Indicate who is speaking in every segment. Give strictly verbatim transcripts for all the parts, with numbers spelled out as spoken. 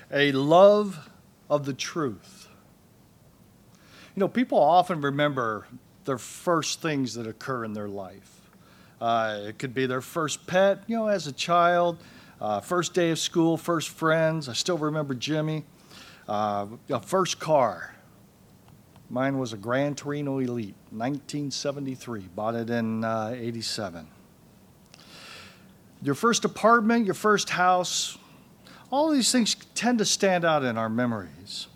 Speaker 1: A love of the truth. You know, people often remember their first things that occur in their life. Uh, it could be their first pet, you know, as a child, uh, first day of school, first friends. I still remember Jimmy. Uh, a first car. Mine was a Gran Torino Elite, nineteen seventy-three. Bought it in uh, eighty-seven. Your first apartment, your first house, all of these things tend to stand out in our memories.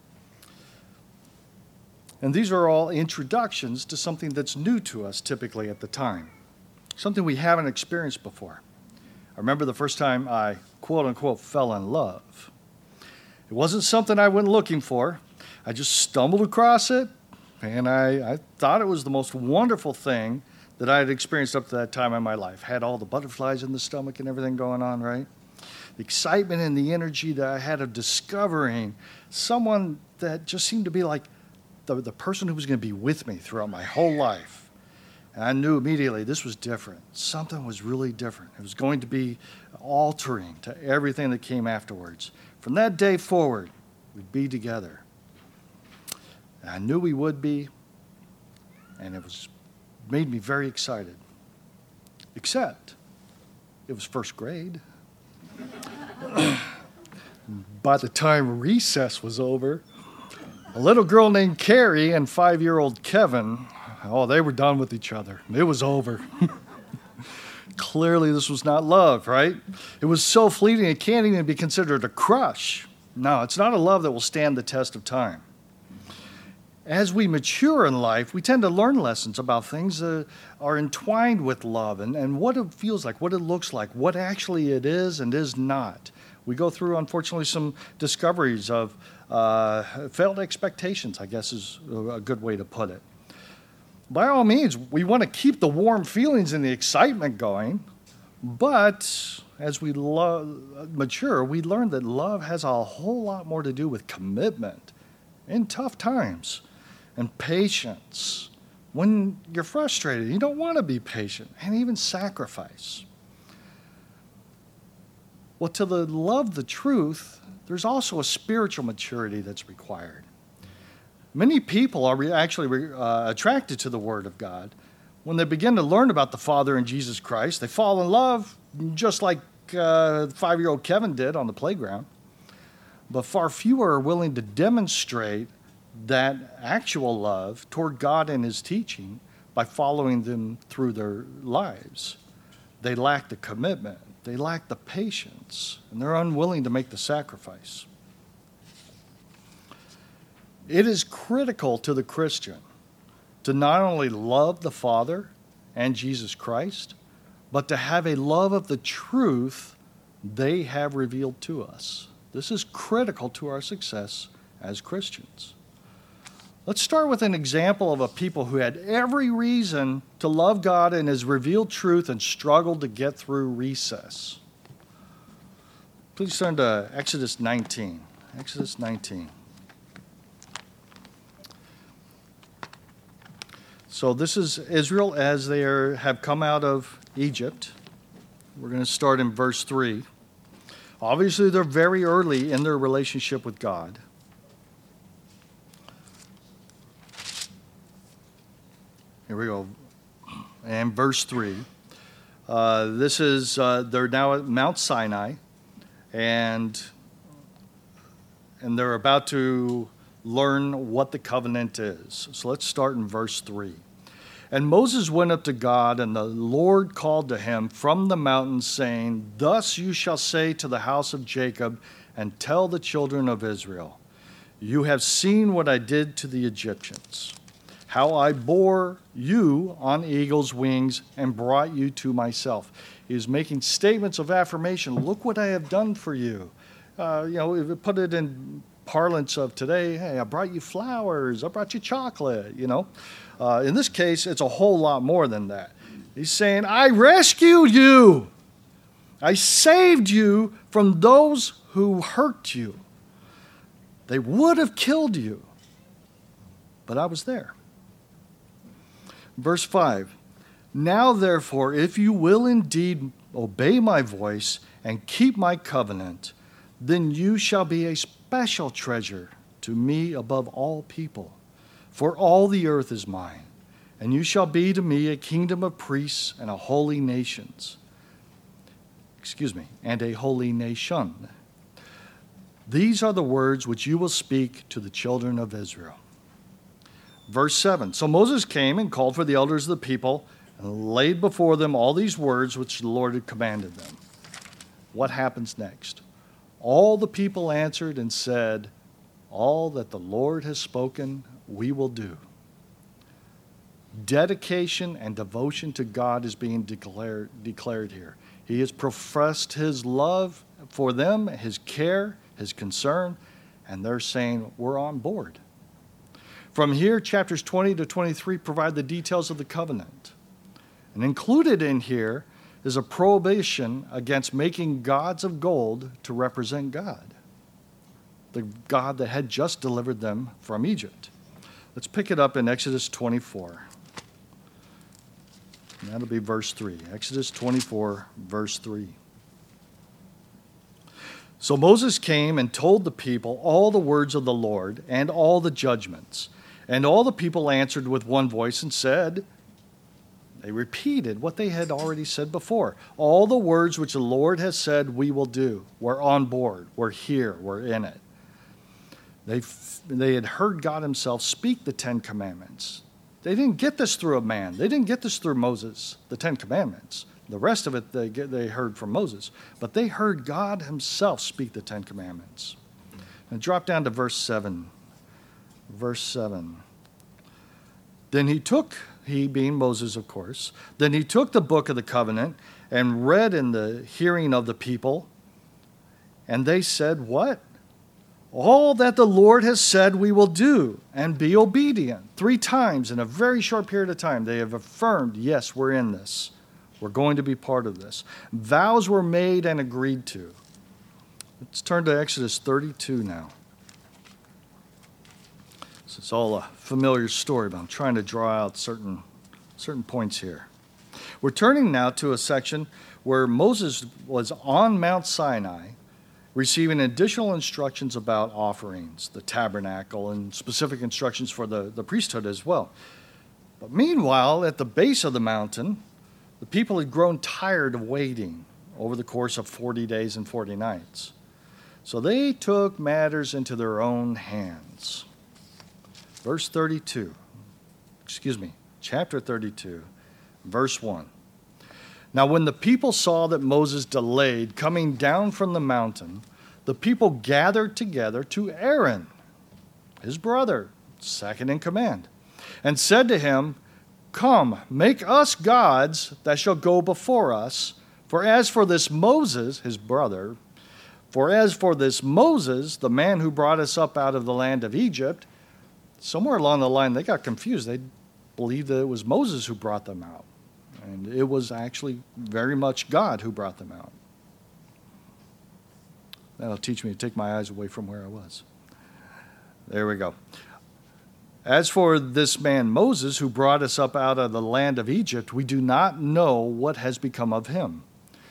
Speaker 1: And these are all introductions to something that's new to us typically at the time, something we haven't experienced before. I remember the first time I, quote unquote, fell in love. It wasn't something I went looking for. I just stumbled across it, and I, I thought it was the most wonderful thing that I had experienced up to that time in my life. Had all the butterflies in the stomach and everything going on, right? The excitement and the energy that I had of discovering someone that just seemed to be like the, the person who was going to be with me throughout my whole life. And I knew immediately this was different. Something was really different. It was going to be altering to everything that came afterwards. From that day forward, we'd be together. And I knew we would be, and it was made me very excited. Except it was first grade. By the time recess was over, a little girl named Carrie and five-year-old Kevin, oh, they were done with each other. It was over. Clearly, this was not love, right? It was so fleeting, it can't even be considered a crush. No, it's not a love that will stand the test of time. As we mature in life, we tend to learn lessons about things that are entwined with love and, and what it feels like, what it looks like, what actually it is and is not. We go through, unfortunately, some discoveries of uh, failed expectations, I guess is a good way to put it. By all means, we want to keep the warm feelings and the excitement going, but as we lo- mature, we learn that love has a whole lot more to do with commitment in tough times and patience. When you're frustrated, you don't want to be patient, and even sacrifice. Well, to the love the truth, there's also a spiritual maturity that's required. Many people are re- actually re- uh, attracted to the Word of God. When they begin to learn about the Father and Jesus Christ, they fall in love just like uh, five-year-old Kevin did on the playground. But far fewer are willing to demonstrate that actual love toward God and His teaching by following them through their lives. They lack the commitment. They lack the patience, and they're unwilling to make the sacrifice. It is critical to the Christian to not only love the Father and Jesus Christ, but to have a love of the truth they have revealed to us. This is critical to our success as Christians. Let's start with an example of a people who had every reason to love God and His revealed truth and struggled to get through recess. Please turn to Exodus nineteen. Exodus nineteen. So this is Israel as they are, have come out of Egypt. We're going to start in verse three. Obviously, they're very early in their relationship with God. Here we go. And verse three. Uh, this is, uh, they're now at Mount Sinai, and, and they're about to learn what the covenant is. So let's start in verse three. And Moses went up to God, and the Lord called to him from the mountain, saying, Thus you shall say to the house of Jacob, and tell the children of Israel, You have seen what I did to the Egyptians, how I bore you on eagle's wings and brought you to myself. He is making statements of affirmation. Look what I have done for you. Uh, you know, if we put it in parlance of today, hey, I brought you flowers, I brought you chocolate, you know. Uh, in this case, it's a whole lot more than that. He's saying, I rescued you. I saved you from those who hurt you. They would have killed you, but I was there. Verse five, Now therefore, if you will indeed obey my voice and keep my covenant, then you shall be a special treasure to me above all people, for all the earth is mine, and you shall be to me a kingdom of priests and a holy nations. Excuse me, and a holy nation. These are the words which you will speak to the children of Israel. Verse seven, so Moses came and called for the elders of the people and laid before them all these words which the Lord had commanded them. What happens next? All the people answered and said, all that the Lord has spoken, we will do. Dedication and devotion to God is being declared, declared here. He has professed his love for them, his care, his concern, and they're saying, we're on board. From here, chapters twenty to twenty-three provide the details of the covenant. And included in here is a prohibition against making gods of gold to represent God, the God that had just delivered them from Egypt. Let's pick it up in Exodus twenty-four. And that'll be verse three. Exodus twenty-four, verse three. So Moses came and told the people all the words of the Lord and all the judgments. And all the people answered with one voice and said, they repeated what they had already said before. All the words which the Lord has said we will do. We're on board. We're here. We're in it. They they had heard God himself speak the Ten Commandments. They didn't get this through a man. They didn't get this through Moses, the Ten Commandments. The rest of it they, get, they heard from Moses. But they heard God himself speak the Ten Commandments. And drop down to verse seven. Verse seven. Then he took, he being Moses, of course, then he took the book of the covenant and read in the hearing of the people. And they said, what? All that the Lord has said we will do and be obedient. Three times in a very short period of time, they have affirmed, yes, we're in this. We're going to be part of this. Vows were made and agreed to. Let's turn to Exodus thirty-two now. So it's all a familiar story, but I'm trying to draw out certain, certain points here. We're turning now to a section where Moses was on Mount Sinai, receiving additional instructions about offerings, the tabernacle, and specific instructions for the, the priesthood as well. But meanwhile, at the base of the mountain, the people had grown tired of waiting over the course of forty days and forty nights. So they took matters into their own hands. Verse thirty-two, excuse me, chapter thirty-two, verse one. Now when the people saw that Moses delayed coming down from the mountain, the people gathered together to Aaron, his brother, second in command, and said to him, come, make us gods that shall go before us. For as for this Moses, his brother, for as for this Moses, the man who brought us up out of the land of Egypt, somewhere along the line they got confused. They believed that it was Moses who brought them out. And it was actually very much God who brought them out. That'll teach me to take my eyes away from where I was. There we go. As for this man Moses, who brought us up out of the land of Egypt, we do not know what has become of him.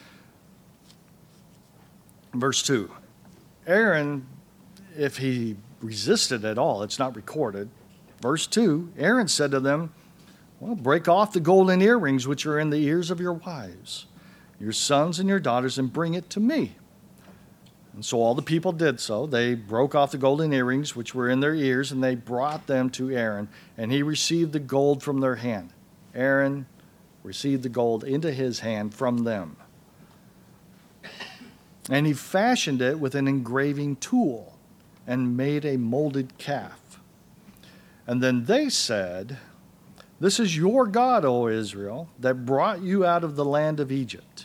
Speaker 1: Verse two. Aaron, if he resisted at all, it's not recorded. Verse two, Aaron said to them, well, break off the golden earrings which are in the ears of your wives, your sons and your daughters, and bring it to me. And so all the people did so. They broke off the golden earrings which were in their ears, and they brought them to Aaron, and he received the gold from their hand. Aaron received the gold into his hand from them. And he fashioned it with an engraving tool and made a molded calf. And then they said, this is your God, O Israel, that brought you out of the land of Egypt.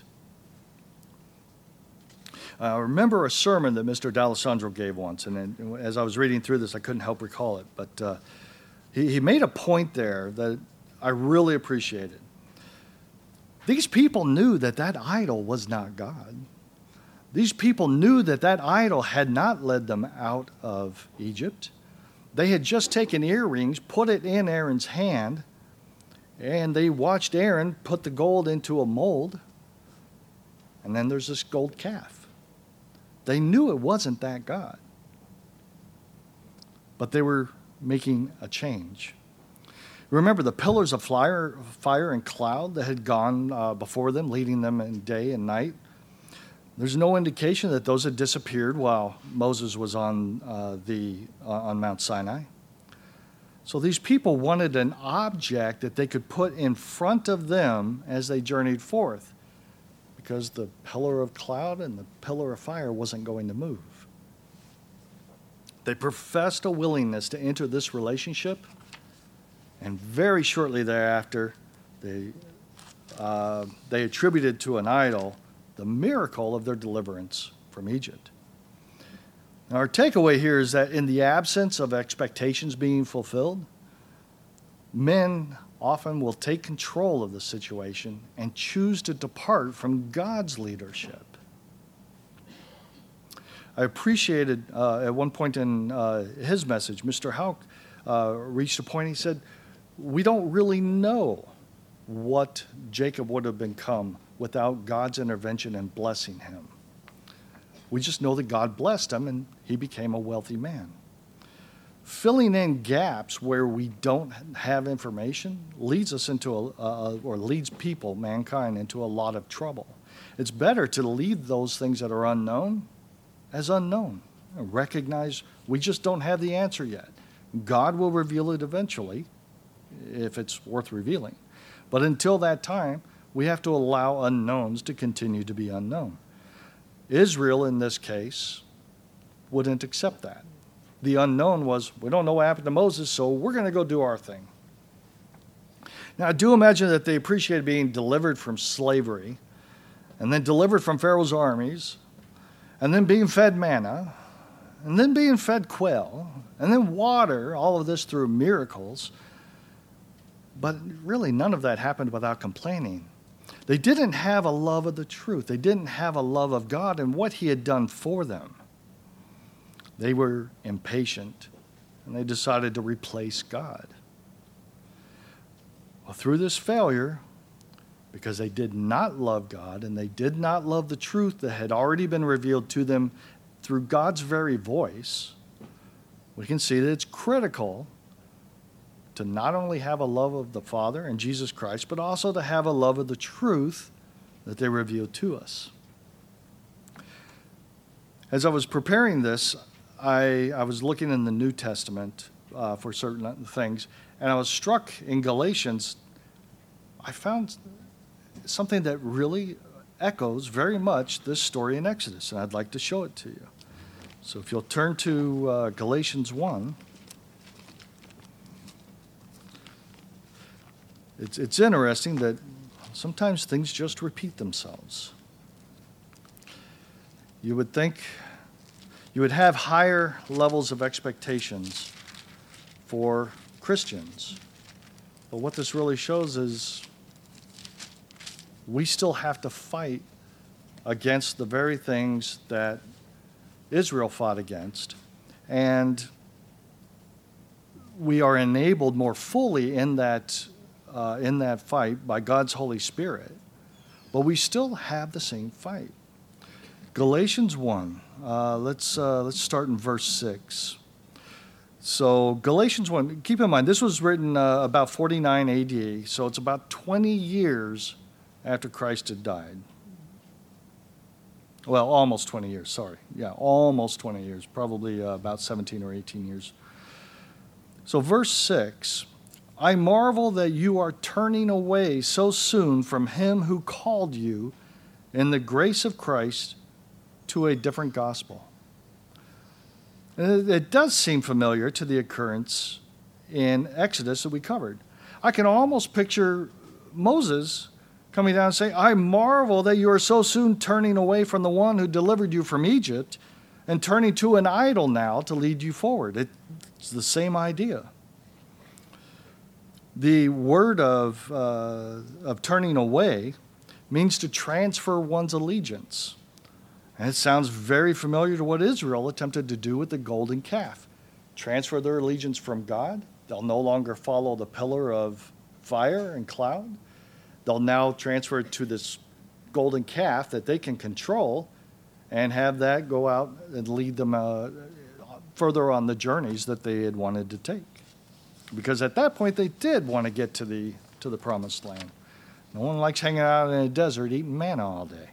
Speaker 1: I remember a sermon that Mister D'Alessandro gave once, and then, as I was reading through this, I couldn't help recall it. But uh, he, he made a point there that I really appreciated. These people knew that that idol was not God. These people knew that that idol had not led them out of Egypt. They had just taken earrings, put it in Aaron's hand, and they watched Aaron put the gold into a mold, and then there's this gold calf. They knew it wasn't that God. But they were making a change. Remember the pillars of fire, fire and cloud that had gone uh, before them, leading them in day and night? There's no indication that those had disappeared while Moses was on uh, the uh, on Mount Sinai. So these people wanted an object that they could put in front of them as they journeyed forth, because the pillar of cloud and the pillar of fire wasn't going to move. They professed a willingness to enter this relationship, and very shortly thereafter, they, uh, they attributed to an idol the miracle of their deliverance from Egypt. Now, our takeaway here is that in the absence of expectations being fulfilled, men often will take control of the situation and choose to depart from God's leadership. I appreciated uh, at one point in uh, his message, Mister Houck uh, reached a point, he said, we don't really know what Jacob would have become without God's intervention and blessing him. We just know that God blessed him and he became a wealthy man. Filling in gaps where we don't have information leads us into a, uh, or leads people, mankind, into a lot of trouble. It's better to leave those things that are unknown as unknown. Recognize we just don't have the answer yet. God will reveal it eventually if it's worth revealing. But until that time, we have to allow unknowns to continue to be unknown. Israel, in this case, wouldn't accept that. The unknown was, we don't know what happened to Moses, so we're going to go do our thing. Now, I do imagine that they appreciated being delivered from slavery, and then delivered from Pharaoh's armies, and then being fed manna, and then being fed quail, and then water, all of this through miracles. But really, none of that happened without complaining. They didn't have a love of the truth. They didn't have a love of God and what he had done for them. They were impatient, and they decided to replace God. Well, through this failure, because they did not love God and they did not love the truth that had already been revealed to them through God's very voice, we can see that it's critical to not only have a love of the Father and Jesus Christ, but also to have a love of the truth that they revealed to us. As I was preparing this, I, I was looking in the New Testament uh, for certain things, and I was struck in Galatians. I found something that really echoes very much this story in Exodus, and I'd like to show it to you. So if you'll turn to uh, Galatians one. It's, it's interesting that sometimes things just repeat themselves. You would think you would have higher levels of expectations for Christians. But what this really shows is we still have to fight against the very things that Israel fought against. And we are enabled more fully in that Uh, in that fight by God's Holy Spirit, but we still have the same fight. Galatians one, uh, let's, uh, let's start in verse six. So Galatians one, keep in mind, this was written uh, about forty-nine A D, so it's about twenty years after Christ had died. Well, almost twenty years, sorry. Yeah, almost twenty years, probably uh, about seventeen or eighteen years. So verse six, I marvel that you are turning away so soon from him who called you in the grace of Christ to a different gospel. And it does seem familiar to the occurrence in Exodus that we covered. I can almost picture Moses coming down and saying, I marvel that you are so soon turning away from the one who delivered you from Egypt and turning to an idol now to lead you forward. It's the same idea. The word of, uh, of turning away means to transfer one's allegiance. And it sounds very familiar to what Israel attempted to do with the golden calf. Transfer their allegiance from God. They'll no longer follow the pillar of fire and cloud. They'll now transfer it to this golden calf that they can control, and have that go out and lead them uh, further on the journeys that they had wanted to take. Because at that point, they did want to get to the to the promised land. No one likes hanging out in a desert eating manna all day.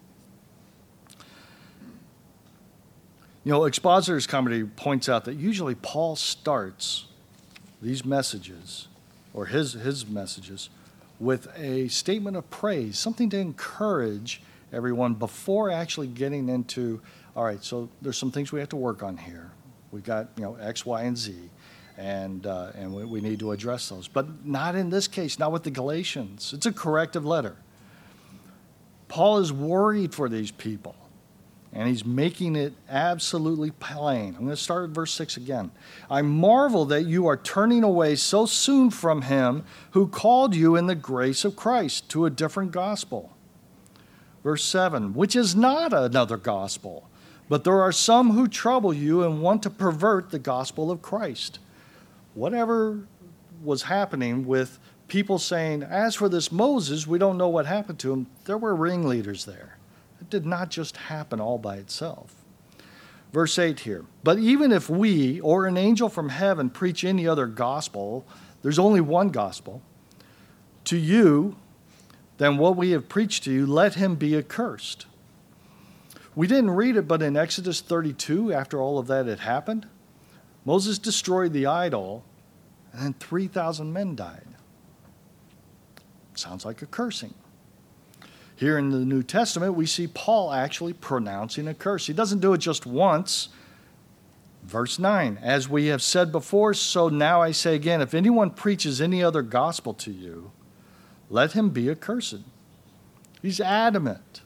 Speaker 1: You know, Expositor's Commentary points out that usually Paul starts these messages, or his his messages, with a statement of praise, something to encourage everyone before actually getting into, all right, so there's some things we have to work on here. We've got, you know, X, Y, and Z, and uh, and we, we need to address those. But not in this case, not with the Galatians. It's a corrective letter. Paul is worried for these people, and he's making it absolutely plain. I'm going to start at verse six again. I marvel that you are turning away so soon from him who called you in the grace of Christ to a different gospel. Verse seven, which is not another gospel, but there are some who trouble you and want to pervert the gospel of Christ. Whatever was happening with people saying, as for this Moses, we don't know what happened to him, there were ringleaders there. It did not just happen all by itself. Verse eight here, but even if we or an angel from heaven preach any other gospel, there's only one gospel, to you, then what we have preached to you, let him be accursed. We didn't read it, but in Exodus thirty-two, after all of that had happened, Moses destroyed the idol, and then three thousand men died. Sounds like a cursing. Here in the New Testament, we see Paul actually pronouncing a curse. He doesn't do it just once. Verse nine, as we have said before, so now I say again, if anyone preaches any other gospel to you, let him be accursed. He's adamant.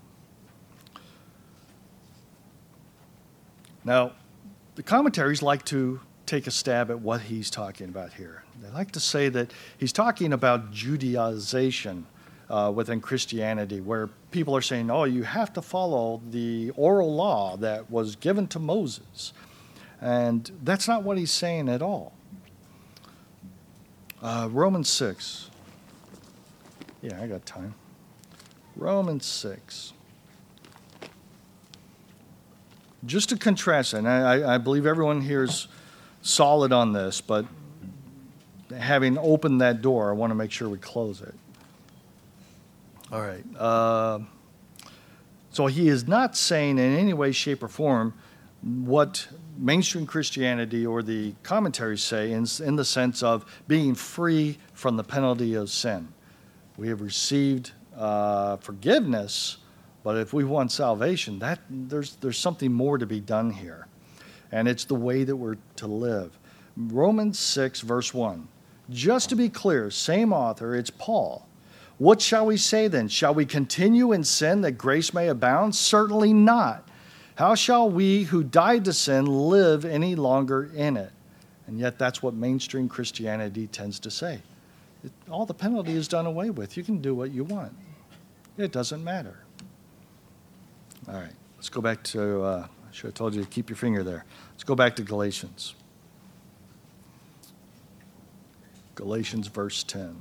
Speaker 1: Now, the commentaries like to take a stab at what he's talking about here. They like to say that he's talking about Judaization uh, within Christianity, where people are saying, oh, you have to follow the oral law that was given to Moses. And that's not what he's saying at all. Uh, Romans six. Yeah, I got time. Romans six. Just to contrast, and I, I believe everyone here is solid on this, but having opened that door, I want to make sure we close it. All right. Uh, so he is not saying in any way, shape, or form what mainstream Christianity or the commentaries say in, in the sense of being free from the penalty of sin. We have received uh, forgiveness, but if we want salvation, that there's there's something more to be done here. And it's the way that we're to live. Romans six, verse one. Just to be clear, same author, it's Paul. What shall we say then? Shall we continue in sin that grace may abound? Certainly not. How shall we who died to sin live any longer in it? And yet that's what mainstream Christianity tends to say. It, all the penalty is done away with. You can do what you want. It doesn't matter. All right, let's go back to, uh, I should have told you to keep your finger there. Let's go back to Galatians. Galatians verse ten.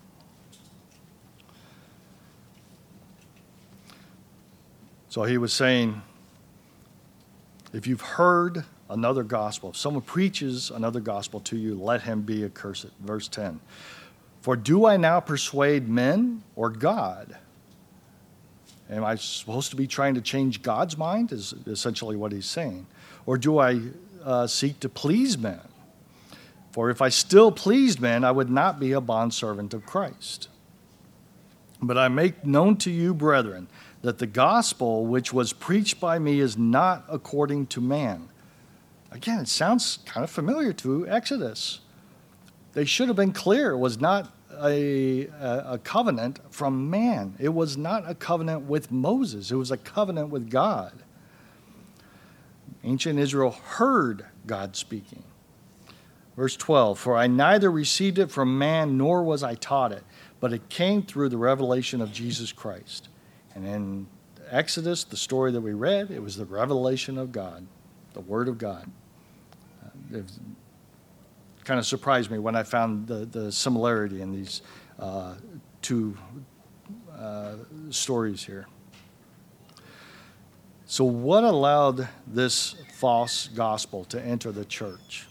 Speaker 1: So he was saying, if you've heard another gospel, if someone preaches another gospel to you, let him be accursed. Verse ten. For do I now persuade men or God? Am I supposed to be trying to change God's mind, is essentially what he's saying. Or do I uh, seek to please men? For if I still pleased men, I would not be a bondservant of Christ. But I make known to you, brethren, that the gospel which was preached by me is not according to man. Again, it sounds kind of familiar to Exodus. They should have been clear. It was not a, a, a covenant from man. It was not a covenant with Moses. It was a covenant with God. Ancient Israel heard God speaking. Verse twelve, for I neither received it from man nor was I taught it, but it came through the revelation of Jesus Christ. And in Exodus, the story that we read, it was the revelation of God, the Word of God. Uh, it kind of surprised me when I found the, the similarity in these uh, two uh, stories here. So what allowed this false gospel to enter the church?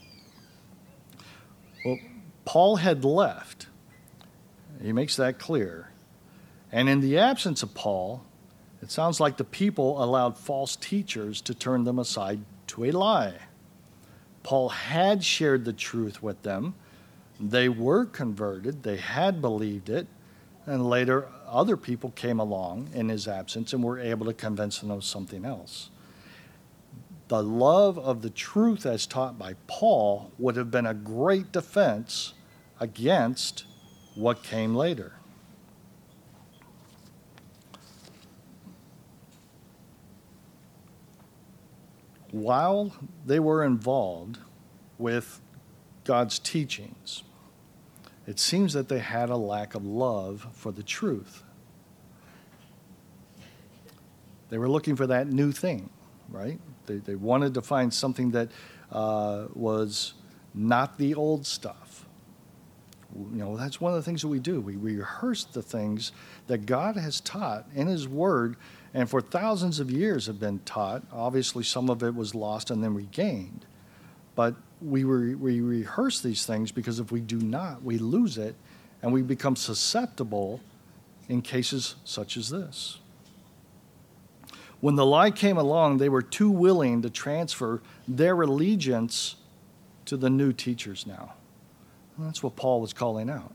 Speaker 1: Well, Paul had left. He makes that clear. And in the absence of Paul, it sounds like the people allowed false teachers to turn them aside to a lie. Paul had shared the truth with them. They were converted. They had believed it. And later, other people came along in his absence and were able to convince them of something else. The love of the truth as taught by Paul would have been a great defense against what came later. While they were involved with God's teachings, it seems that they had a lack of love for the truth. They were looking for that new thing, right? They, they wanted to find something that uh, was not the old stuff. You know, that's one of the things that we do. We rehearse the things that God has taught in His Word, and for thousands of years have been taught. Obviously, some of it was lost and then regained. But we, re- we rehearse these things because if we do not, we lose it, and we become susceptible in cases such as this. When the lie came along, they were too willing to transfer their allegiance to the new teachers now. And that's what Paul was calling out.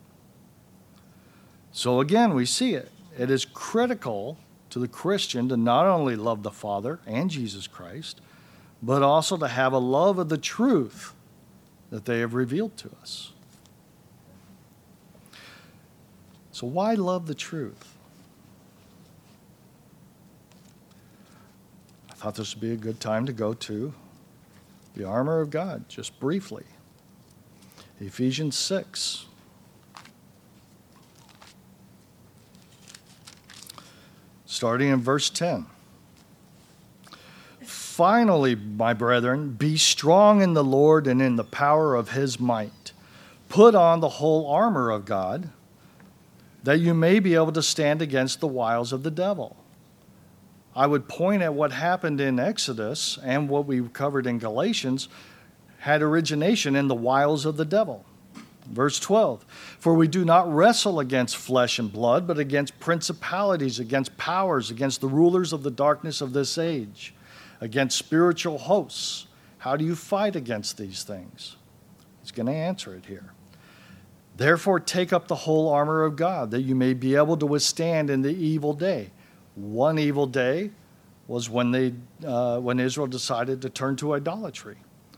Speaker 1: So again, we see it. It is critical to the Christian to not only love the Father and Jesus Christ, but also to have a love of the truth that they have revealed to us. So why love the truth? I thought this would be a good time to go to the armor of God, just briefly. Ephesians six. Starting in verse ten. Finally, my brethren, be strong in the Lord and in the power of His might. Put on the whole armor of God, that you may be able to stand against the wiles of the devil. I would point at what happened in Exodus and what we covered in Galatians had origination in the wiles of the devil. Verse twelve, for we do not wrestle against flesh and blood, but against principalities, against powers, against the rulers of the darkness of this age, against spiritual hosts. How do you fight against these things? He's going to answer it here. Therefore, take up the whole armor of God, that you may be able to withstand in the evil day. One evil day was when they, uh, when Israel decided to turn to idolatry.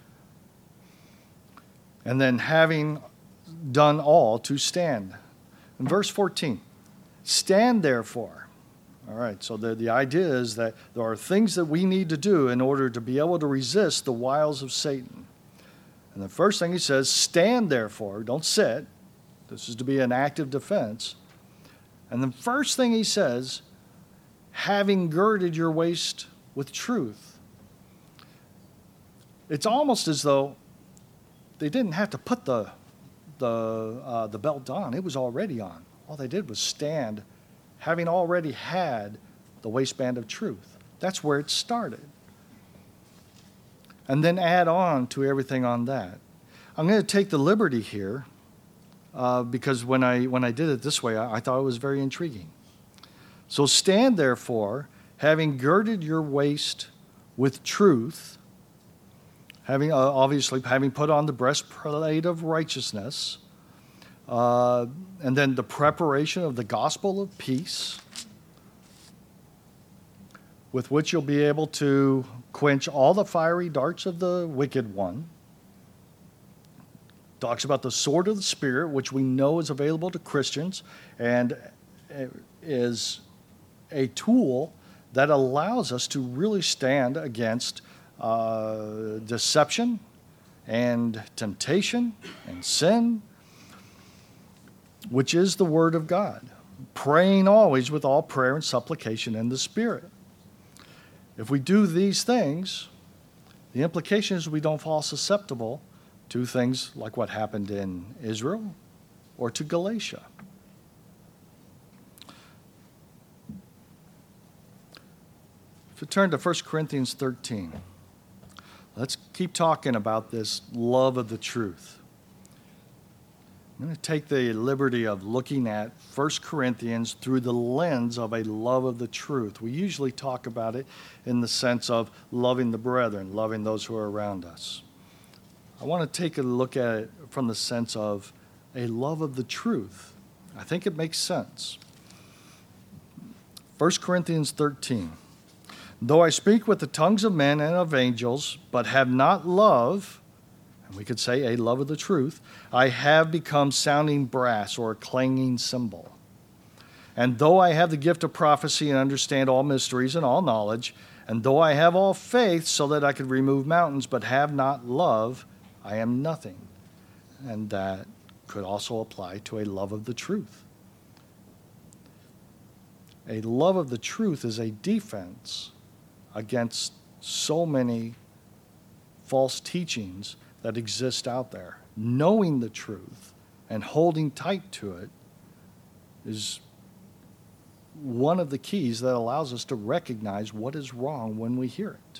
Speaker 1: And then having done all, to stand. In verse fourteen, stand therefore. All right, so the, the idea is that there are things that we need to do in order to be able to resist the wiles of Satan. And the first thing he says, stand therefore, don't sit. This is to be an active defense. And the first thing he says, having girded your waist with truth. It's almost as though they didn't have to put the, the, uh, the belt on. It was already on. All they did was stand, having already had the waistband of truth. That's where it started. And then add on to everything on that. I'm going to take the liberty here uh, because when I, when I did it this way, I, I thought it was very intriguing. So stand therefore, having girded your waist with truth, having uh, obviously having put on the breastplate of righteousness, uh, and then the preparation of the gospel of peace, with which you'll be able to quench all the fiery darts of the wicked one. Talks about the sword of the Spirit, which we know is available to Christians and is a tool that allows us to really stand against uh, deception and temptation and sin, which is the Word of God. Praying always with all prayer and supplication in the Spirit. If we do these things, the implication is we don't fall susceptible to things like what happened in Israel or to Galatia. If you turn to First Corinthians thirteen, let's keep talking about this love of the truth. I'm going to take the liberty of looking at First Corinthians through the lens of a love of the truth. We usually talk about it in the sense of loving the brethren, loving those who are around us. I want to take a look at it from the sense of a love of the truth. I think it makes sense. First Corinthians thirteen. Though I speak with the tongues of men and of angels, but have not love, and we could say a love of the truth, I have become sounding brass or a clanging cymbal. And though I have the gift of prophecy and understand all mysteries and all knowledge, and though I have all faith so that I could remove mountains, but have not love, I am nothing. And that could also apply to a love of the truth. A love of the truth is a defense against so many false teachings that exist out there. Knowing the truth and holding tight to it is one of the keys that allows us to recognize what is wrong when we hear it.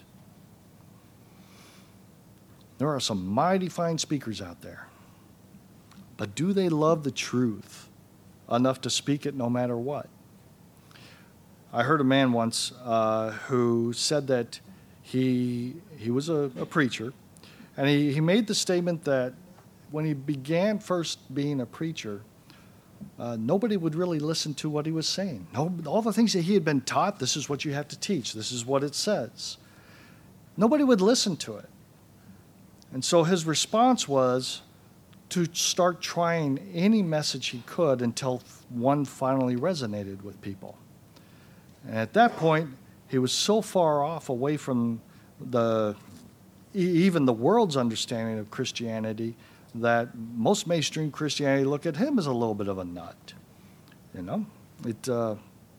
Speaker 1: There are some mighty fine speakers out there, but do they love the truth enough to speak it no matter what? I heard a man once uh, who said that he he was a, a preacher, and he, he made the statement that when he began first being a preacher, uh, nobody would really listen to what he was saying. No, all the things that he had been taught, this is what you have to teach, this is what it says. Nobody would listen to it. And so his response was to start trying any message he could until one finally resonated with people. And at that point, he was so far off away from the even the world's understanding of Christianity that most mainstream Christianity look at him as a little bit of a nut. You know, it uh,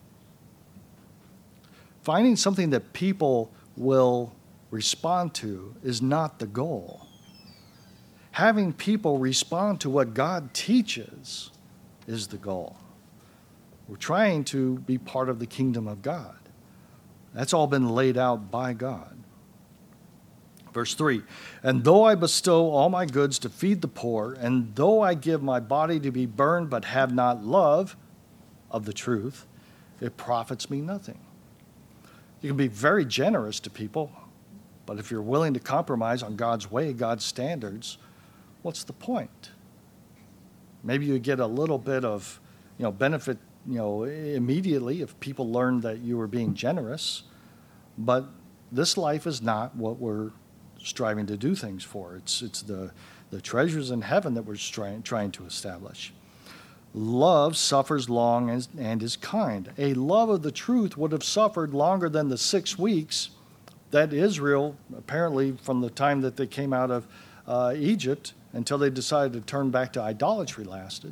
Speaker 1: finding something that people will respond to is not the goal. Having people respond to what God teaches is the goal. We're trying to be part of the kingdom of God. That's all been laid out by God. Verse three, and though I bestow all my goods to feed the poor, and though I give my body to be burned but have not love of the truth, it profits me nothing. You can be very generous to people, but if you're willing to compromise on God's way, God's standards, what's the point? Maybe you get a little bit of, you know, benefit, you know, immediately if people learn that you were being generous, but this life is not what we're striving to do things for. It's it's the the treasures in heaven that we're trying trying to establish. Love suffers long and, and is kind. A love of the truth would have suffered longer than the six weeks that Israel, apparently from the time that they came out of uh, Egypt until they decided to turn back to idolatry, lasted.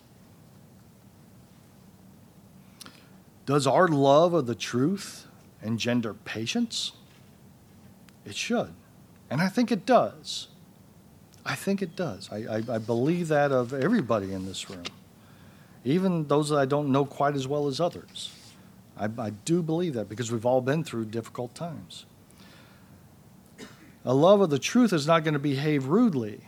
Speaker 1: Does our love of the truth engender patience? It should. And I think it does. I think it does. I, I, I believe that of everybody in this room, even those that I don't know quite as well as others. I, I do believe that because we've all been through difficult times. A love of the truth is not going to behave rudely.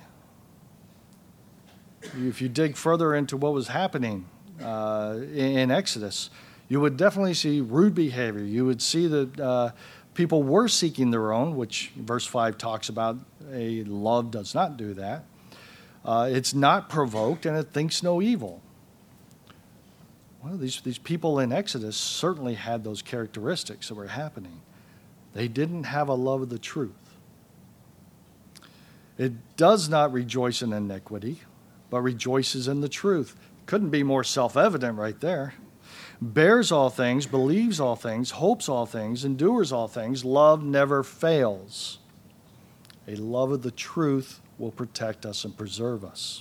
Speaker 1: If you dig further into what was happening uh, in, in Exodus, you would definitely see rude behavior. You would see that uh, people were seeking their own, which verse five talks about. A love does not do that. Uh, it's not provoked, and it thinks no evil. Well, these, these people in Exodus certainly had those characteristics that were happening. They didn't have a love of the truth. It does not rejoice in iniquity, but rejoices in the truth. Couldn't be more self-evident right there. Bears all things, believes all things, hopes all things, endures all things. Love never fails. A love of the truth will protect us and preserve us.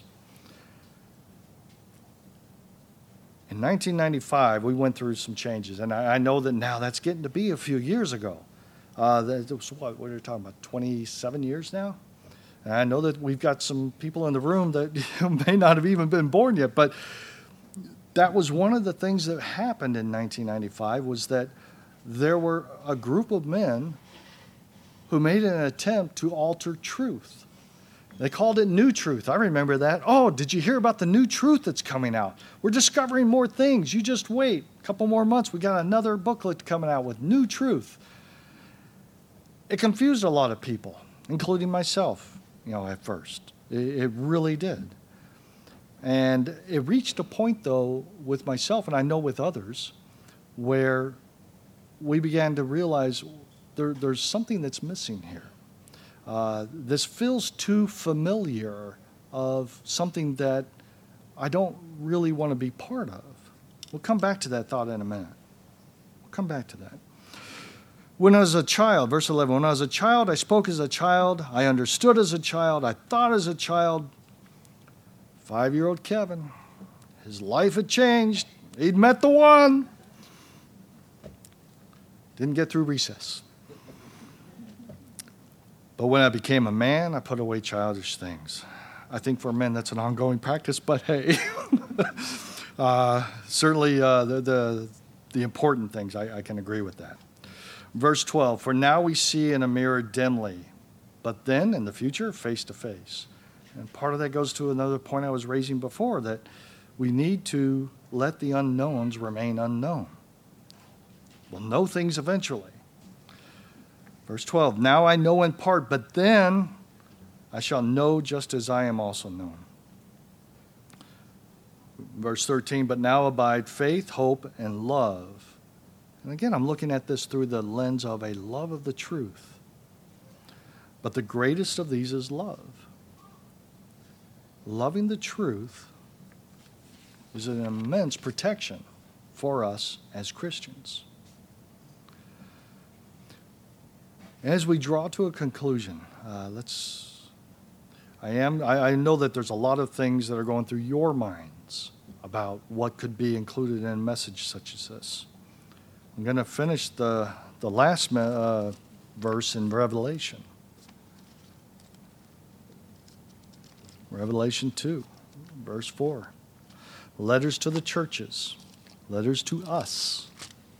Speaker 1: In nineteen ninety-five, we went through some changes, and I, I know that now that's getting to be a few years ago. Uh, that was what, what are we talking about, twenty-seven years now? And I know that we've got some people in the room that may not have even been born yet, but that was one of the things that happened in nineteen ninety-five was that there were a group of men who made an attempt to alter truth. They called it new truth. I remember that. Oh, did you hear about the new truth that's coming out? We're discovering more things. You just wait. A couple more months, we got another booklet coming out with new truth. It confused a lot of people, including myself, you know, at first. It, it really did. And it reached a point, though, with myself, and I know with others, where we began to realize there, there's something that's missing here. Uh, this feels too familiar of something that I don't really want to be part of. We'll come back to that thought in a minute. We'll come back to that. When I was a child, verse eleven, when I was a child, I spoke as a child, I understood as a child, I thought as a child. Five-year-old Kevin, his life had changed. He'd met the one. Didn't get through recess. But when I became a man, I put away childish things. I think for men that's an ongoing practice, but hey, uh, certainly uh, the, the the important things, I, I can agree with that. Verse twelve, for now we see in a mirror dimly, but then in the future, face to face. And part of that goes to another point I was raising before, that we need to let the unknowns remain unknown. We'll know things eventually. Verse twelve, now I know in part, but then I shall know just as I am also known. Verse thirteen, but now abide faith, hope, and love. And again, I'm looking at this through the lens of a love of the truth. But the greatest of these is love. Loving the truth is an immense protection for us as Christians. As we draw to a conclusion, uh, let's. I am. I, I know that there's a lot of things that are going through your minds about what could be included in a message such as this. I'm going to finish the the last uh, verse in Revelation. Revelation two, verse four. Letters to the churches, letters to us.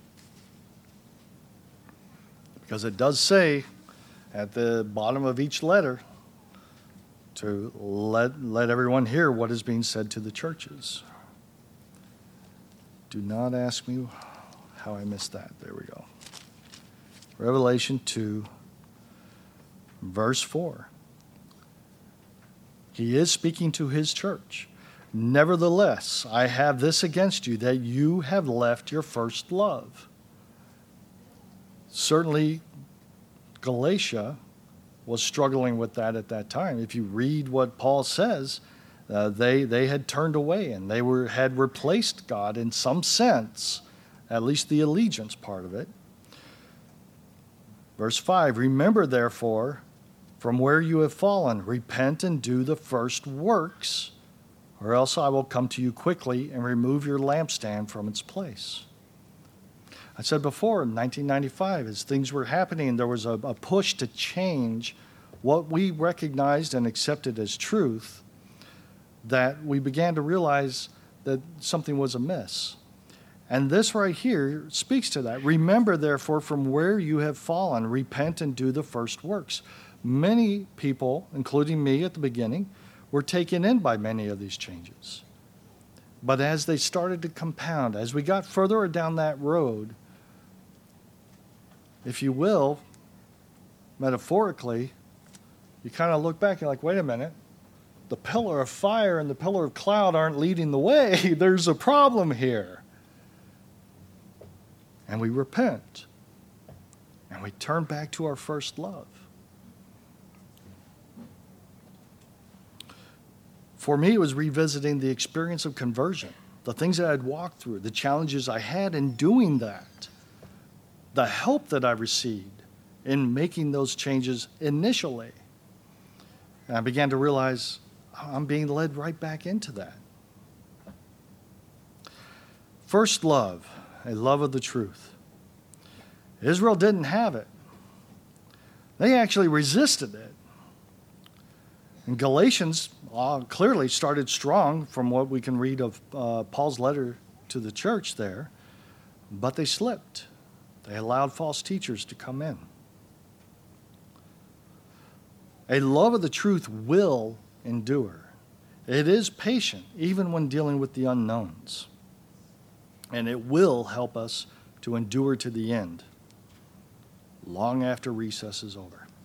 Speaker 1: Because it does say at the bottom of each letter to let, let everyone hear what is being said to the churches. Do not ask me how I missed that. There we go. Revelation two, verse four. He is speaking to his church. Nevertheless, I have this against you, that you have left your first love. Certainly, Galatia was struggling with that at that time. If you read what Paul says, uh, they they had turned away and they were had replaced God in some sense, at least the allegiance part of it. Verse five, remember therefore, from where you have fallen, repent and do the first works, or else I will come to you quickly and remove your lampstand from its place. I said before, in nineteen ninety-five, as things were happening, there was a, a push to change what we recognized and accepted as truth, that we began to realize that something was amiss. And this right here speaks to that. Remember, therefore, from where you have fallen, repent and do the first works. Many people, including me at the beginning, were taken in by many of these changes. But as they started to compound, as we got further down that road, if you will, metaphorically, you kind of look back and you're like, wait a minute, the pillar of fire and the pillar of cloud aren't leading the way. There's a problem here. And we repent. And we turn back to our first love. For me, it was revisiting the experience of conversion, the things that I'd walked through, the challenges I had in doing that, the help that I received in making those changes initially. And I began to realize I'm being led right back into that. First love, a love of the truth. Israel didn't have it. They actually resisted it. And Galatians uh, clearly started strong from what we can read of uh, Paul's letter to the church there, but they slipped. They allowed false teachers to come in. A love of the truth will endure. It is patient, even when dealing with the unknowns. And it will help us to endure to the end, long after recess is over.